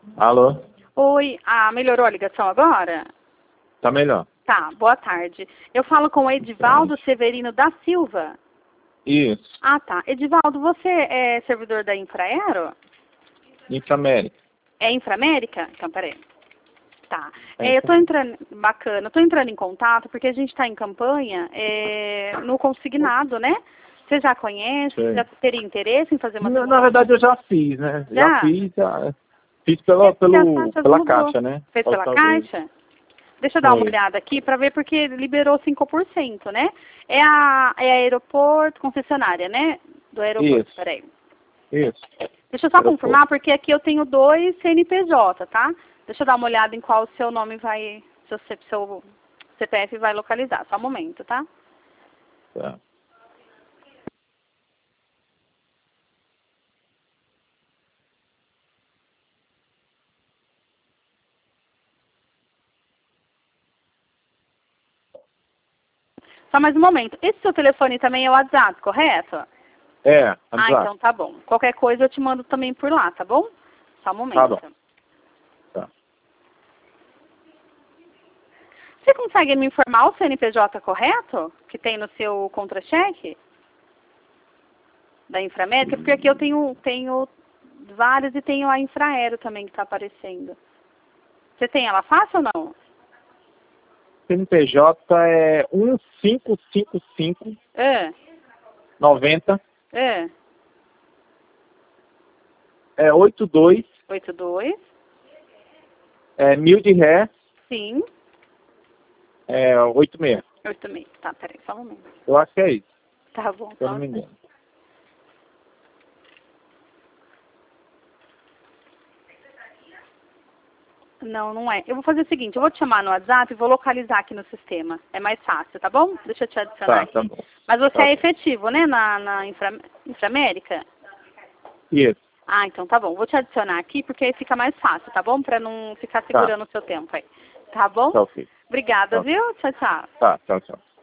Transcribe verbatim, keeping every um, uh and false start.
Alô? Oi, ah, melhorou a ligação agora? Tá melhor. Tá, boa tarde. Eu falo com o Edivaldo Severino da Silva. Isso. Ah, tá. Edivaldo, você é servidor da Infraero? Inframérica. É Inframérica? Então, peraí. Tá. É É, eu tô Inframérica. entrando, bacana, eu tô entrando em contato porque a gente está em campanha é, no consignado, né? Você já conhece? Sei. Já teria interesse em fazer uma Na, simulação? na verdade eu já fiz, né? Já, Já? fiz, já. Fiz pela, Porque as pelo, taxas pela mudou. caixa, né? Fez pela Outra vez. Caixa? Deixa eu dar uma Foi. olhada aqui para ver porque liberou cinco por cento, né? É a, é a aeroporto concessionária, né? Do aeroporto, Isso. peraí. Isso. Deixa eu só Aeroporto. confirmar, porque aqui eu tenho dois C N P J, tá? Deixa eu dar uma olhada em qual o seu nome vai, seu, C- seu C P F vai localizar. Só um momento, tá? Tá. Só mais um momento. Esse seu telefone também é o WhatsApp, correto? É, Ah, WhatsApp. então tá bom. Qualquer coisa eu te mando também por lá, tá bom? Só um momento. Tá bom. Tá. Você consegue me informar o C N P J correto? Que tem no seu contra-cheque? Da Inframérica? Porque aqui eu tenho, tenho vários e tenho a Infraero também que está aparecendo. Você tem ela fácil ou não? C N P J é um cinco cinco cinco É, noventa é. é oito dois oito dois. é mil de ré Sim. é oito seis. oito seis. Tá, peraí, só um momento. Eu acho que é isso, Tá bom, se eu só não um me momento. engano. Não, não é. Eu vou fazer o seguinte, eu vou te chamar no WhatsApp e vou localizar aqui no sistema. É mais fácil, tá bom? Deixa eu te adicionar Tá, aqui. tá bom. Mas você Tá é bom. efetivo, né, na, na Infra, Inframérica? Isso. Ah, então tá bom. Vou te adicionar aqui porque aí fica mais fácil, tá bom? Pra não ficar Tá. segurando o seu tempo aí. Tá bom? Tá ok. Obrigada, Tá, ok. viu? Tchau, tchau. Tá, tchau, tchau.